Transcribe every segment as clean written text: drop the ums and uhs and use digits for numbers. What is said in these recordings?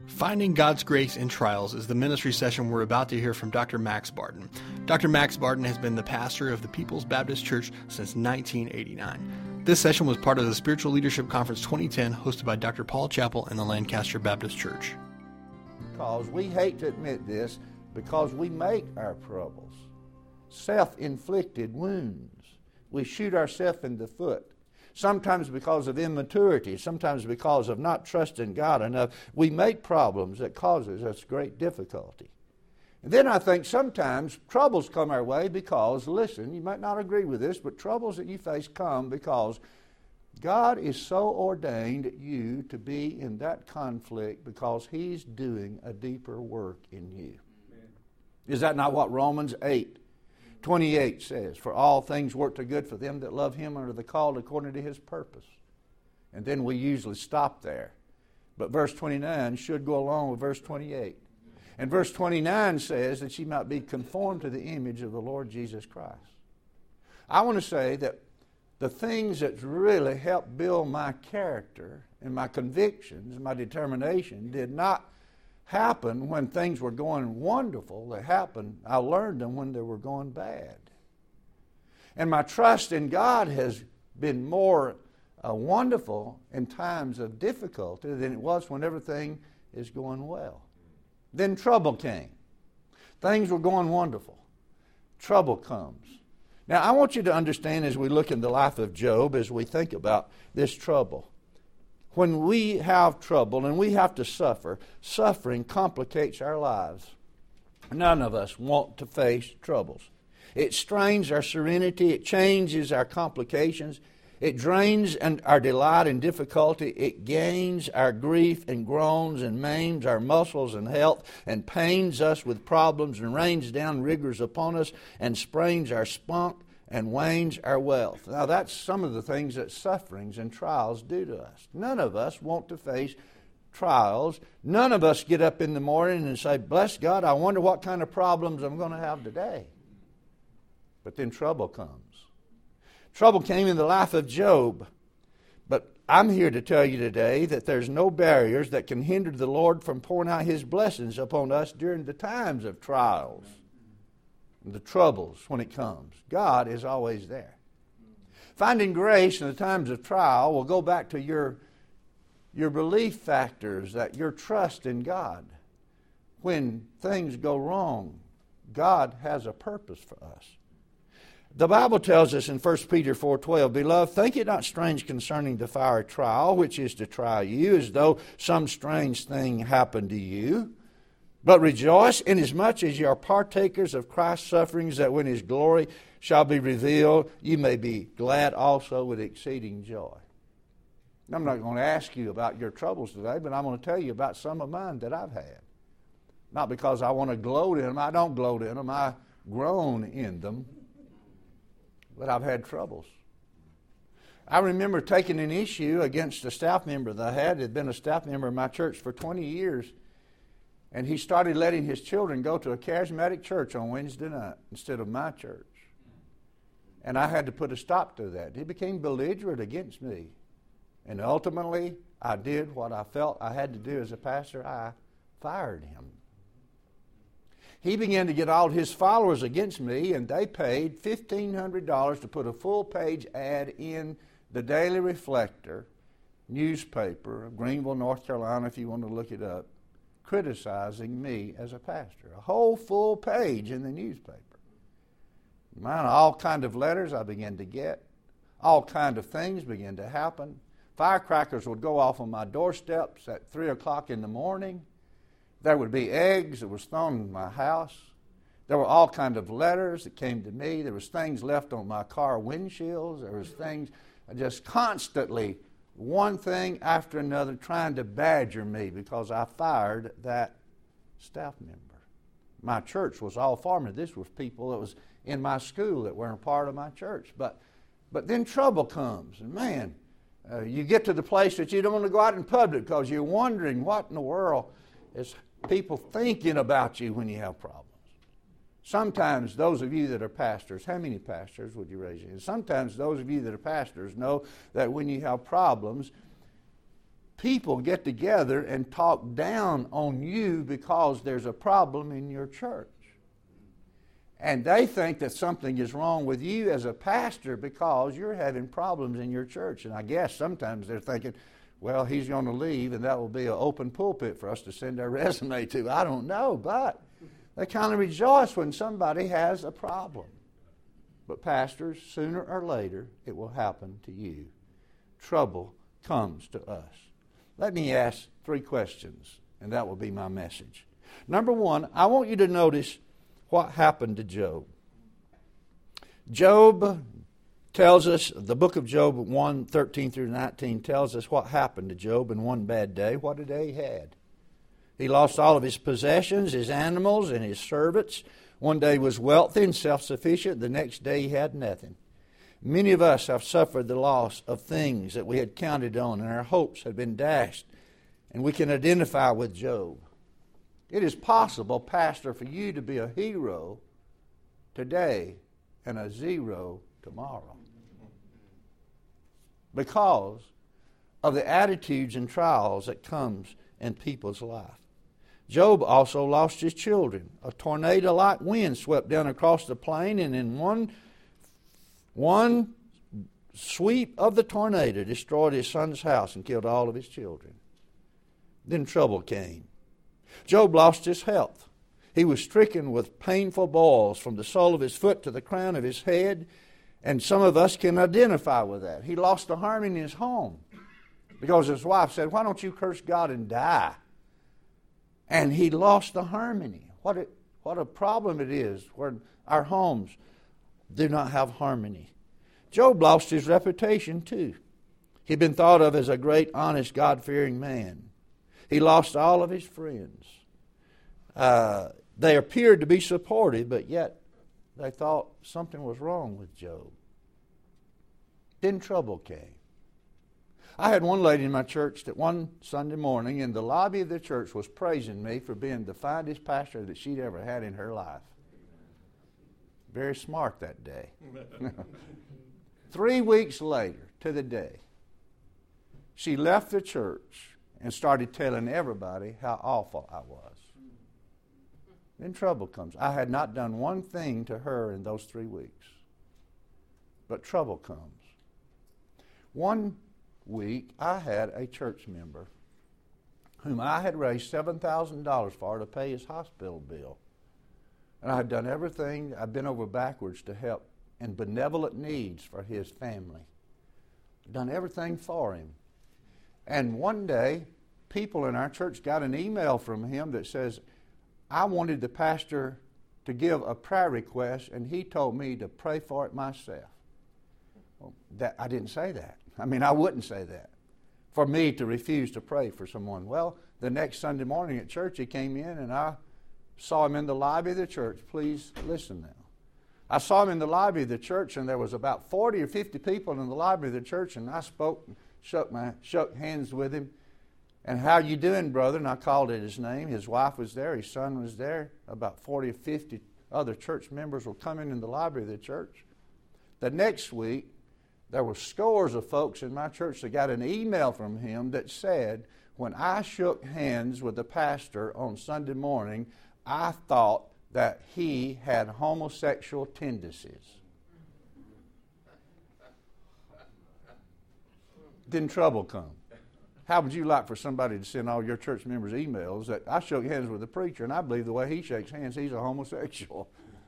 Finding God's Grace in Trials is the ministry session we're about to hear from Dr. Max Barton. Dr. Max Barton has been the pastor of the People's Baptist Church since 1989. This session was part of the Spiritual Leadership Conference 2010 hosted by Dr. Paul Chappell and the Lancaster Baptist Church. Because we hate to admit this, because we make our troubles self-inflicted wounds. We shoot ourselves in the foot. Sometimes because of immaturity, sometimes because of not trusting God enough, we make problems that causes us great difficulty. And then I think sometimes troubles come our way because, listen, you might not agree with this, but troubles that you face come because God is so ordained you to be in that conflict because He's doing a deeper work in you. Amen. Is that not what Romans 8:28 says? For all things work to good for them that love Him and are the called according to His purpose. And then we usually stop there. But verse 29 should go along with verse 28. And verse 29 says that ye might be conformed to the image of the Lord Jesus Christ. I want to say that the things that really helped build my character and my convictions and my determination did not happen when things were going wonderful. They happened, I learned them when they were going bad. And my trust in God has been more wonderful in times of difficulty than it was when everything is going well. Then trouble came. Things were going wonderful. Trouble comes. Now, I want you to understand as we look in the life of Job, as we think about this trouble. When we have trouble and we have to suffer, suffering complicates our lives. None of us want to face troubles. It strains our serenity. It changes our complications. It drains our delight and difficulty. It gains our grief and groans and maims our muscles and health and pains us with problems and rains down rigors upon us and sprains our spunk and wanes our wealth. Now that's some of the things that sufferings and trials do to us. None of us want to face trials. None of us get up in the morning and say, bless God, I wonder what kind of problems I'm going to have today. But then trouble comes. Trouble came in the life of Job. But I'm here to tell you today that there's no barriers that can hinder the Lord from pouring out His blessings upon us during the times of trials. The troubles when it comes. God is always there. Finding grace in the times of trial will go back to your belief factors, that your trust in God. When things go wrong, God has a purpose for us. The Bible tells us in 1 Peter 4:12, Beloved, think it not strange concerning the fiery trial, which is to try you, as though some strange thing happened to you. But rejoice inasmuch as ye are partakers of Christ's sufferings, that when His glory shall be revealed, ye may be glad also with exceeding joy. I'm not going to ask you about your troubles today, but I'm going to tell you about some of mine that I've had. Not because I want to gloat in them. I don't gloat in them. I groan in them. But I've had troubles. I remember taking an issue against a staff member that I had. Had been a staff member in my church for 20 years. And he started letting his children go to a charismatic church on Wednesday night instead of my church. And I had to put a stop to that. He became belligerent against me. And ultimately, I did what I felt I had to do as a pastor. I fired him. He began to get all his followers against me, and they paid $1,500 to put a full-page ad in the Daily Reflector newspaper of Greenville, North Carolina, if you want to look it up, criticizing me as a pastor. A whole full page in the newspaper. Man, all kind of letters I began to get. All kind of things began to happen. Firecrackers would go off on my doorsteps at 3 o'clock in the morning. There would be eggs that was thrown in my house. There were all kind of letters that came to me. There was things left on my car windshields. There was things just constantly, one thing after another, trying to badger me because I fired that staff member. My church was all for me. This was people that was in my school that weren't part of my church. But then trouble comes, and man, you get to the place that you don't want to go out in public because you're wondering what in the world is people thinking about you when you have problems. Sometimes those of you that are pastors, how many pastors would you raise your hand? Sometimes those of you that are pastors know that when you have problems, people get together and talk down on you because there's a problem in your church. And they think that something is wrong with you as a pastor because you're having problems in your church. And I guess sometimes they're thinking, well, he's going to leave and that will be an open pulpit for us to send our resume to. I don't know, but they kind of rejoice when somebody has a problem. But pastors, sooner or later, it will happen to you. Trouble comes to us. Let me ask 3 questions, and that will be my message. Number 1, I want you to notice what happened to Job. Job tells us, the book of Job 1:13 through 19 tells us what happened to Job in one bad day. What a day he had. He lost all of his possessions, his animals, and his servants. One day he was wealthy and self-sufficient. The next day he had nothing. Many of us have suffered the loss of things that we had counted on, and our hopes had been dashed. And we can identify with Job. It is possible, Pastor, for you to be a hero today and a zero tomorrow, because of the attitudes and trials that comes in people's life. Job also lost his children. A tornado-like wind swept down across the plain, and in one sweep of the tornado destroyed his son's house and killed all of his children. Then trouble came. Job lost his health. He was stricken with painful boils from the sole of his foot to the crown of his head, and some of us can identify with that. He lost the harmony in his home because his wife said, "Why don't you curse God and die?" And he lost the harmony. What a problem it is where our homes do not have harmony. Job lost his reputation too. He'd been thought of as a great, honest, God-fearing man. He lost all of his friends. They appeared to be supportive, but yet they thought something was wrong with Job. Then trouble came. I had one lady in my church that one Sunday morning in the lobby of the church was praising me for being the finest pastor that she'd ever had in her life. Very smart that day. 3 weeks later, to the day, she left the church and started telling everybody how awful I was. Then trouble comes. I had not done one thing to her in those 3 weeks. But trouble comes. One week, I had a church member whom I had raised $7,000 for to pay his hospital bill. And I had done everything, I'd been over backwards to help in benevolent needs for his family. I'd done everything for him. And one day, people in our church got an email from him that says, I wanted the pastor to give a prayer request, and he told me to pray for it myself. Well, I didn't say that. I mean, I wouldn't say that. For me to refuse to pray for someone. Well, the next Sunday morning at church, he came in, and I saw him in the lobby of the church. Please listen now. I saw him in the lobby of the church, and there was about 40 or 50 people in the lobby of the church, and I spoke and shook hands with him. And how you doing, brother? And I called it his name. His wife was there. His son was there. About 40 or 50 other church members were coming in the lobby of the church. The next week, there were scores of folks in my church that got an email from him that said, when I shook hands with the pastor on Sunday morning, I thought that he had homosexual tendencies. Then trouble come. How would you like for somebody to send all your church members emails that I shook hands with the preacher and I believe the way he shakes hands, he's a homosexual?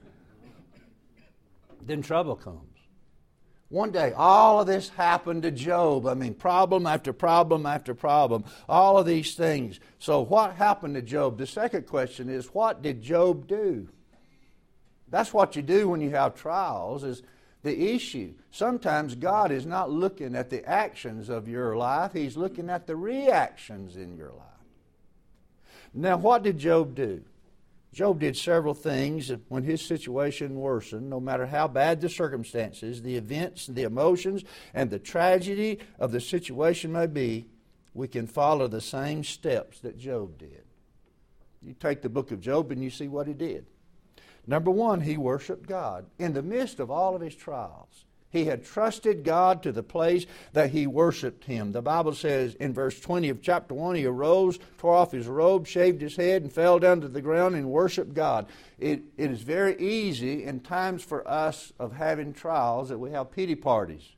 Then trouble comes. One day, all of this happened to Job. I mean, problem after problem after problem. All of these things. So what happened to Job? The second question is, what did Job do? That's what you do when you have trials, is the issue. Sometimes God is not looking at the actions of your life. He's looking at the reactions in your life. Now, what did Job do? Job did several things when his situation worsened. No matter how bad the circumstances, the events, the emotions, and the tragedy of the situation may be, we can follow the same steps that Job did. You take the book of Job and you see what he did. Number one, he worshiped God. In the midst of all of his trials, He had trusted God to the place that he worshiped Him. The Bible says in verse 20 of chapter 1, he arose, tore off his robe, shaved his head, and fell down to the ground and worshiped God. It is very easy in times for us of having trials that we have pity parties.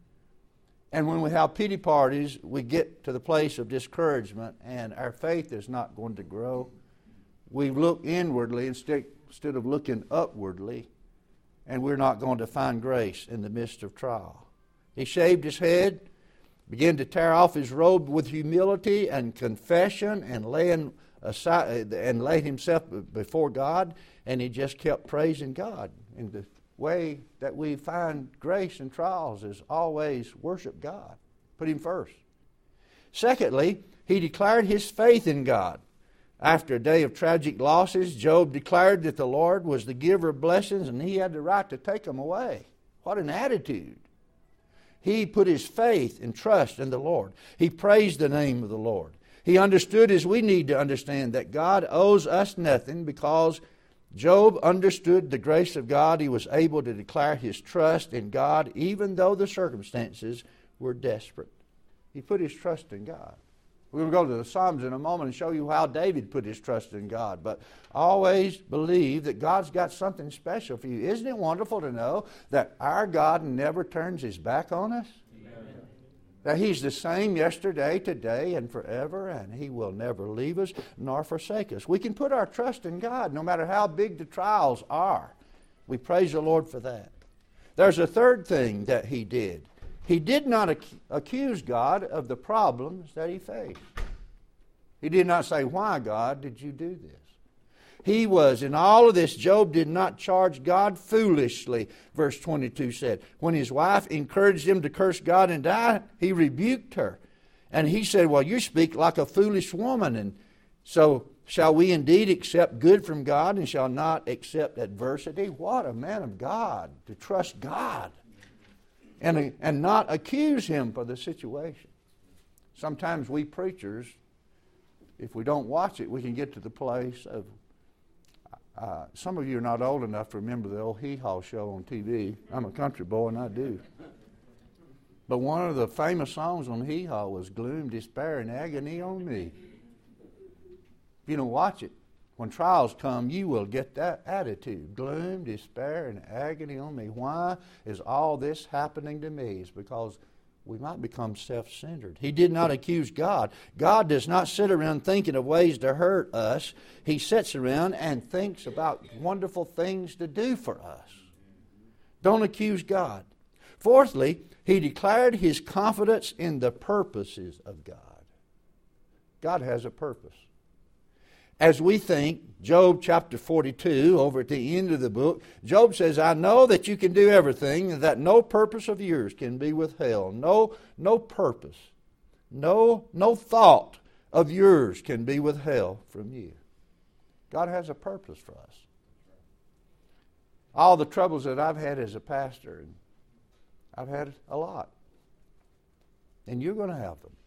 And when we have pity parties, we get to the place of discouragement, and our faith is not going to grow. We look inwardly instead of looking upwardly, and we're not going to find grace in the midst of trial. He shaved his head, began to tear off his robe with humility and confession, and laying aside and laid himself before God, and he just kept praising God. And the way that we find grace in trials is always worship God. Put Him first. Secondly, he declared his faith in God. After a day of tragic losses, Job declared that the Lord was the giver of blessings and he had the right to take them away. What an attitude. He put his faith and trust in the Lord. He praised the name of the Lord. He understood, as we need to understand, that God owes us nothing. Because Job understood the grace of God, he was able to declare his trust in God even though the circumstances were desperate. He put his trust in God. We're going to go to the Psalms in a moment and show you how David put his trust in God. But always believe that God's got something special for you. Isn't it wonderful to know that our God never turns His back on us? Amen. That He's the same yesterday, today, and forever, and He will never leave us nor forsake us. We can put our trust in God no matter how big the trials are. We praise the Lord for that. There's a third thing that he did. He did not accuse God of the problems that he faced. He did not say, "Why, God, did you do this?" He was, in all of this, Job did not charge God foolishly, verse 22 said. When his wife encouraged him to curse God and die, he rebuked her. And he said, "Well, you speak like a foolish woman. And so shall we indeed accept good from God and shall not accept adversity?" What a man of God, to trust God. And not accuse Him for the situation. Sometimes we preachers, if we don't watch it, we can get to the place of, some of you are not old enough to remember the old Hee Haw show on TV. I'm a country boy and I do. But one of the famous songs on Hee Haw was "Gloom, Despair, and Agony on Me." If you don't watch it, when trials come, you will get that attitude. Gloom, despair, and agony on me. Why is all this happening to me? It's because we might become self-centered. He did not accuse God. God does not sit around thinking of ways to hurt us. He sits around and thinks about wonderful things to do for us. Don't accuse God. Fourthly, he declared his confidence in the purposes of God. God has a purpose. As we think, Job chapter 42, over at the end of the book, Job says, "I know that you can do everything, and that no purpose of yours can be withheld." No purpose, no thought of yours can be withheld from you. God has a purpose for us. All the troubles that I've had as a pastor, and I've had a lot, and you're going to have them.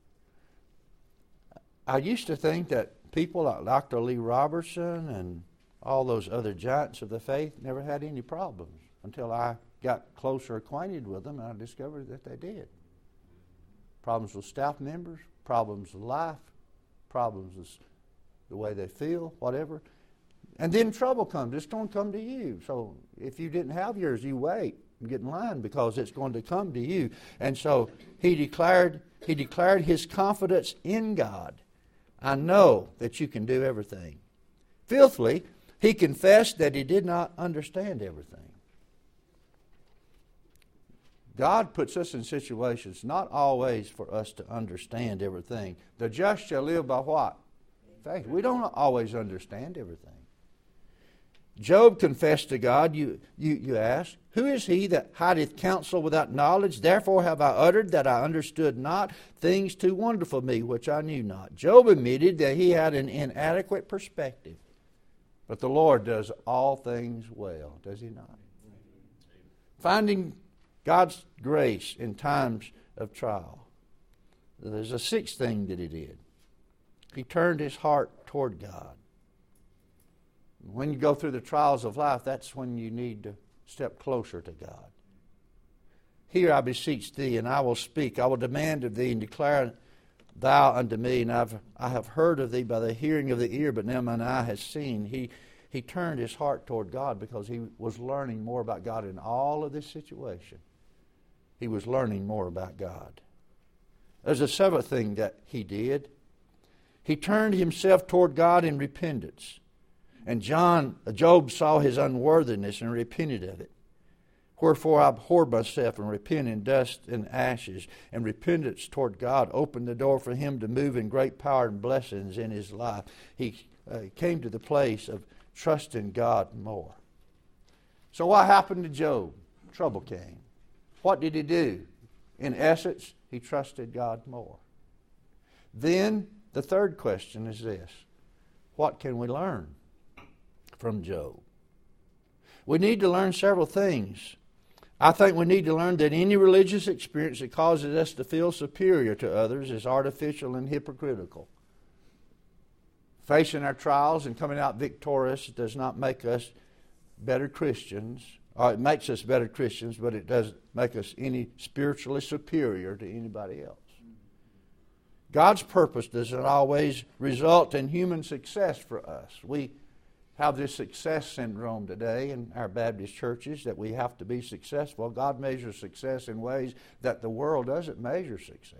I used to think that people like Dr. Lee Robertson and all those other giants of the faith never had any problems until I got closer acquainted with them and I discovered that they did. Problems with staff members, problems with life, problems with the way they feel, whatever. And then trouble comes. It's going to come to you. So if you didn't have yours, you wait and get in line because it's going to come to you. And so he declared his confidence in God. I know that you can do everything. Fifthly, he confessed that he did not understand everything. God puts us in situations not always for us to understand everything. The just shall live by what? Faith. We don't always understand everything. Job confessed to God, you ask, "Who is he that hideth counsel without knowledge? Therefore have I uttered that I understood not things too wonderful for me, which I knew not." Job admitted that he had an inadequate perspective. But the Lord does all things well, does He not? Finding God's grace in times of trial. There's a sixth thing that he did. He turned his heart toward God. When you go through the trials of life, that's when you need to step closer to God. Hear, I beseech thee, and I will speak. I will demand of thee, and declare thou unto me. And I have heard of thee by the hearing of the ear, but now mine eye has seen. He turned his heart toward God because he was learning more about God in all of this situation. He was learning more about God. There's a seventh thing that he did. He turned himself toward God in repentance. And Job saw his unworthiness and repented of it. Wherefore I abhorred myself and repent in dust and ashes. And repentance toward God opened the door for him to move in great power and blessings in his life. He came to the place of trusting God more. So what happened to Job? Trouble came. What did he do? In essence, he trusted God more. Then the third question is this: what can we learn from Job? We need to learn several things. I think we need to learn that any religious experience that causes us to feel superior to others is artificial and hypocritical. Facing our trials and coming out victorious does not make us better Christians. Or it makes us better Christians, but it doesn't make us any spiritually superior to anybody else. God's purpose does not always result in human success for us. We have this success syndrome today in our Baptist churches that we have to be successful. God measures success in ways that the world doesn't measure success.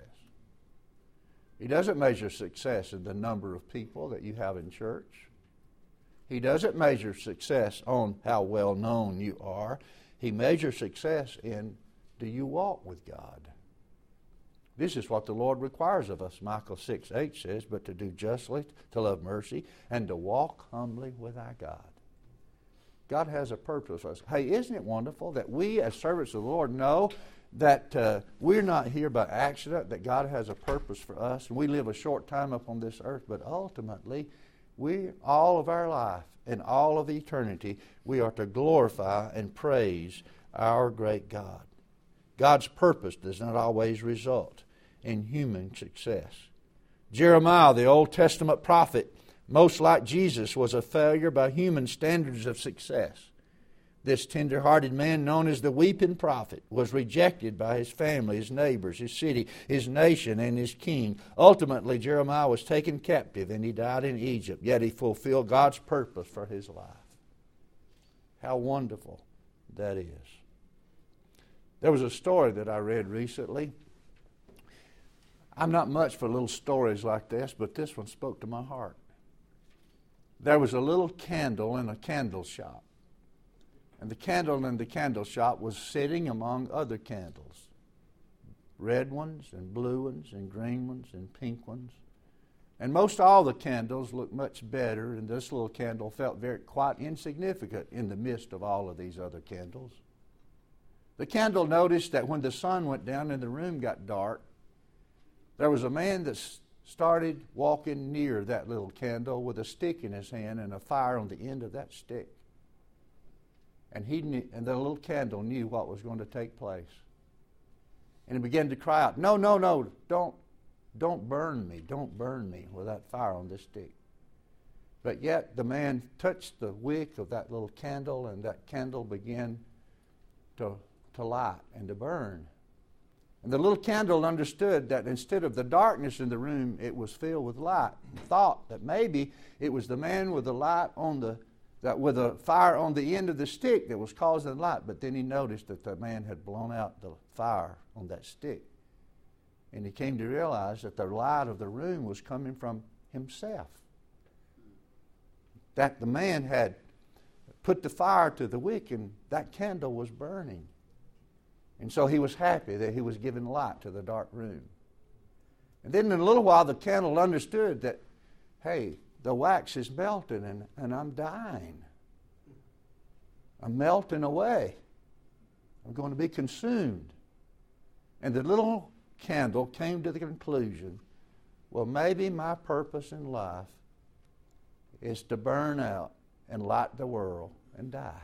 He doesn't measure success in the number of people that you have in church. He doesn't measure success on how well known you are. He measures success in, do you walk with God? This is what the Lord requires of us. Micah 6:8 says, but to do justly, to love mercy, and to walk humbly with our God. God has a purpose for us. Hey, isn't it wonderful that we as servants of the Lord know that we're not here by accident, that God has a purpose for us, and we live a short time upon this earth, but ultimately, all of our life and all of eternity, we are to glorify and praise our great God. God's purpose does not always result in human success. Jeremiah, the Old Testament prophet, most like Jesus, was a failure by human standards of success. This tender-hearted man, known as the weeping prophet, was rejected by his family, his neighbors, his city, his nation, and his king. Ultimately, Jeremiah was taken captive and he died in Egypt, yet he fulfilled God's purpose for his life. How wonderful that is. There was a story that I read recently. I'm not much for little stories like this, but this one spoke to my heart. There was a little candle in a candle shop. And the candle in the candle shop was sitting among other candles. Red ones and blue ones and green ones and pink ones. And most all the candles looked much better, and this little candle felt quite insignificant in the midst of all of these other candles. The candle noticed that when the sun went down and the room got dark, there was a man that started walking near that little candle with a stick in his hand and a fire on the end of that stick. And the little candle knew what was going to take place. And he began to cry out, no, don't burn me, don't burn me with that fire on this stick. But yet the man touched the wick of that little candle, and that candle began to light and to burn. And the little candle understood that instead of the darkness in the room, it was filled with light. He thought that maybe it was the man with the light with a fire on the end of the stick that was causing the light. But then he noticed that the man had blown out the fire on that stick. And he came to realize that the light of the room was coming from himself. That the man had put the fire to the wick and that candle was burning. And so he was happy that he was giving light to the dark room. And then in a little while the candle understood that, hey, the wax is melting and I'm dying. I'm melting away. I'm going to be consumed. And the little candle came to the conclusion, well, maybe my purpose in life is to burn out and light the world and die.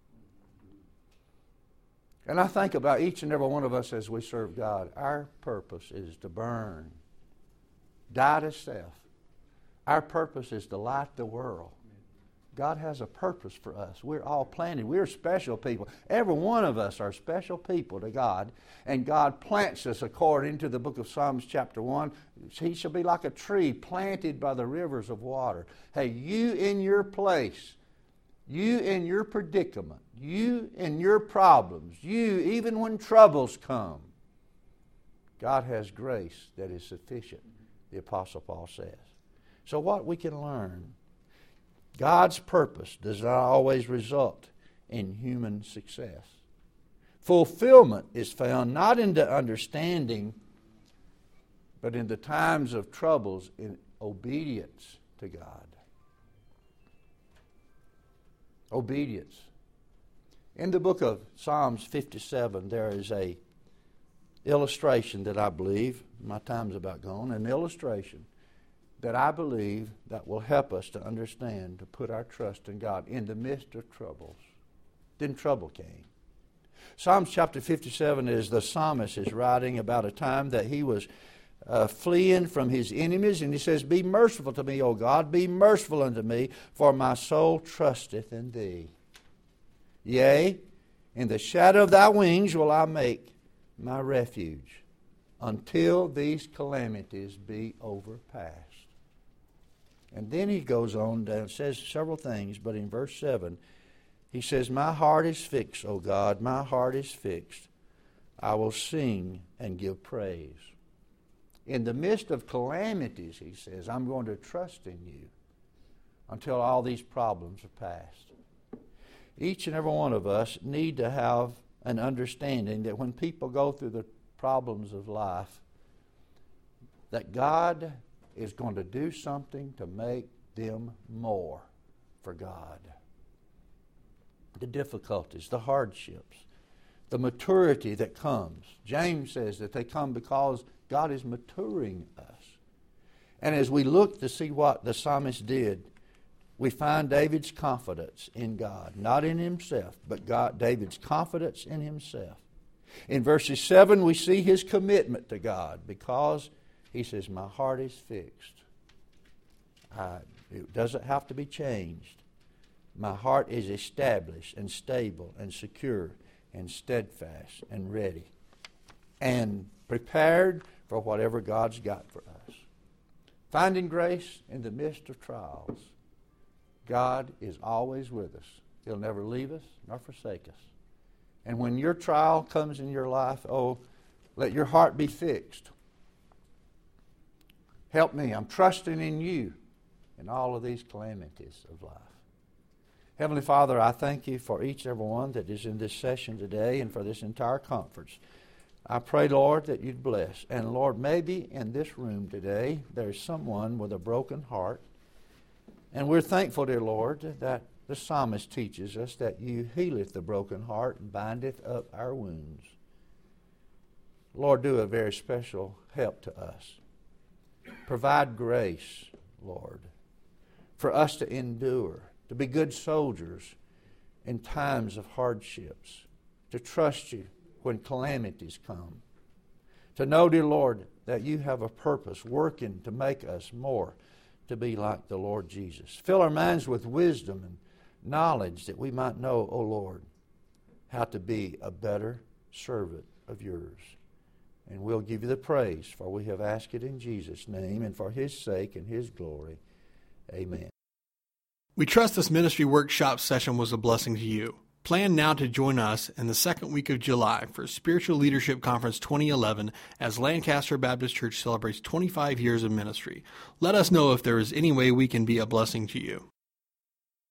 And I think about each and every one of us as we serve God. Our purpose is to burn, die to self. Our purpose is to light the world. God has a purpose for us. We're all planted. We're special people. Every one of us are special people to God. And God plants us according to the book of Psalms chapter 1. He shall be like a tree planted by the rivers of water. Hey, you in your place, you in your predicament, you in your problems, you even when troubles come, God has grace that is sufficient, the Apostle Paul says. So what we can learn, God's purpose does not always result in human success. Fulfillment is found not in the understanding, but in the times of troubles in obedience to God. Obedience. In the book of Psalms 57, there is a illustration that I believe, my time's about gone, an illustration that I believe that will help us to understand, to put our trust in God in the midst of troubles. Then trouble came. Psalms chapter 57 is the psalmist is writing about a time that he was fleeing from his enemies, and he says, "Be merciful to me, O God, be merciful unto me, for my soul trusteth in thee. Yea, in the shadow of thy wings will I make my refuge, until these calamities be overpast." And then he goes on and says several things, but in verse 7, he says, "My heart is fixed, O God, my heart is fixed. I will sing and give praise." In the midst of calamities, he says, I'm going to trust in you until all these problems are past. Each and every one of us need to have an understanding that when people go through the problems of life, that God is going to do something to make them more for God. The difficulties, the hardships, the maturity that comes. James says that they come because God is maturing us. And as we look to see what the psalmist did, we find David's confidence in God, not in himself, but David's confidence in himself. In verses 7, we see his commitment to God because he says, "My heart is fixed. It doesn't have to be changed. My heart is established and stable and secure and steadfast and ready and prepared for whatever God's got for us." Finding grace in the midst of trials. God is always with us. He'll never leave us nor forsake us. And when your trial comes in your life, let your heart be fixed. Help me. I'm trusting in you in all of these calamities of life. Heavenly Father, I thank you for each and every one that is in this session today and for this entire conference. I pray, Lord, that you'd bless. And Lord, maybe in this room today there's someone with a broken heart. And we're thankful, dear Lord, that the psalmist teaches us that you healeth the broken heart and bindeth up our wounds. Lord, do a very special help to us. Provide grace, Lord, for us to endure, to be good soldiers in times of hardships, to trust you when calamities come, to know, dear Lord, that you have a purpose working to make us more to be like the Lord Jesus. Fill our minds with wisdom and knowledge that we might know, O Lord, how to be a better servant of yours. And we'll give you the praise, for we have asked it in Jesus' name and for his sake and his glory. Amen. We trust this ministry workshop session was a blessing to you. Plan now to join us in the second week of July for Spiritual Leadership Conference 2011 as Lancaster Baptist Church celebrates 25 years of ministry. Let us know if there is any way we can be a blessing to you.